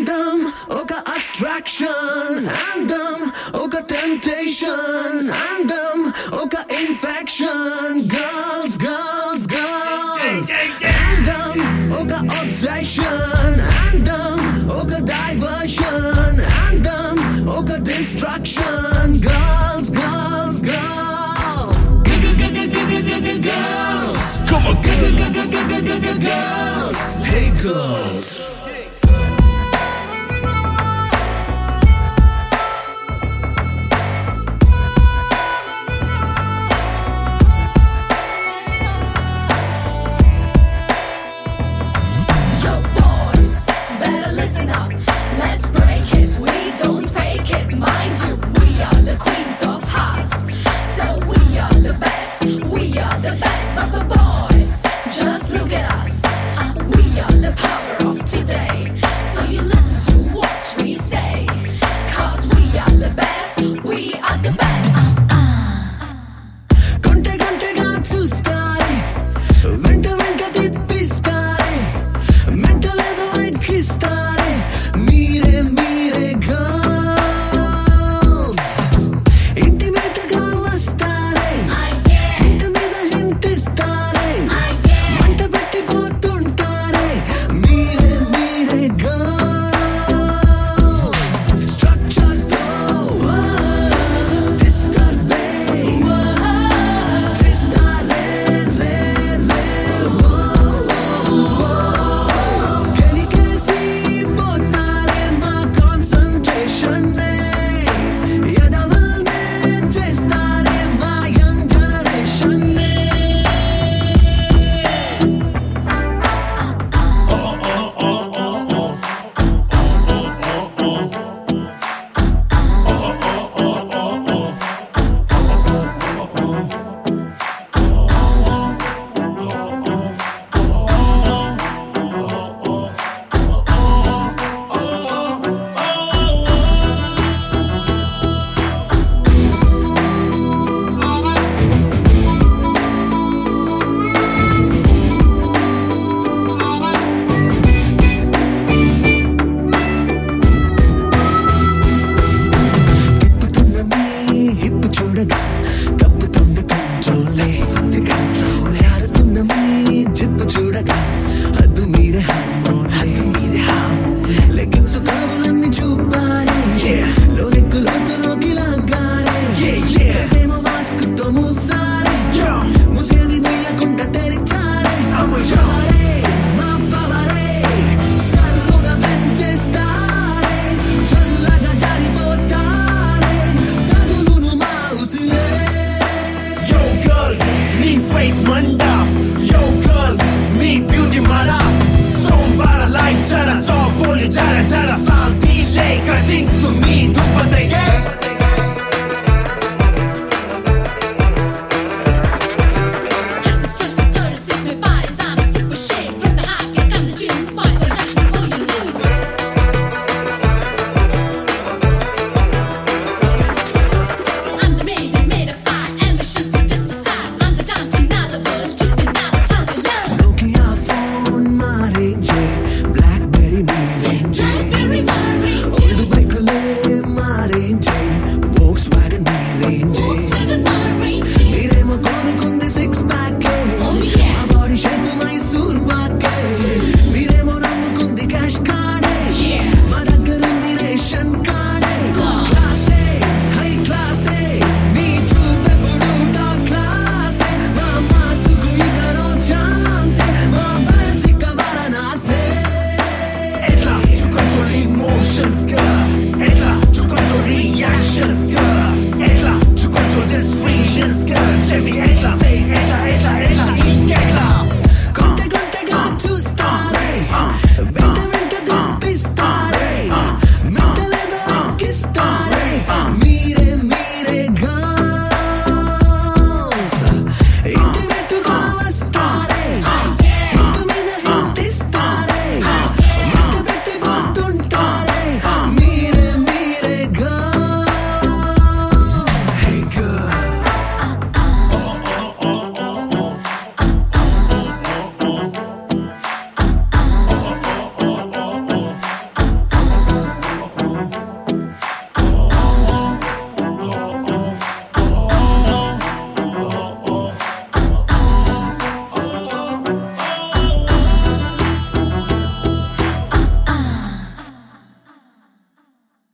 Andam, oka attraction. Andam, oka temptation. Andam, oka infection. Girls, girls, girls. Andam, oka obsession. Andam, oka diversion. Andam, oka destruction. Girls, girls, girls. Girls. Come on, Girls. Hey girls. Yo boys, better listen up. Let's break it, we don't fake it. Mind you, we are the queens of hearts. So we are the best, we are the best of the boys. Just look at us, we are the power of today. So you listen to what we say, 'cause we are the best, we are the best. Konte kontega chustai, venta venta tippistai, mental edo ecchistai.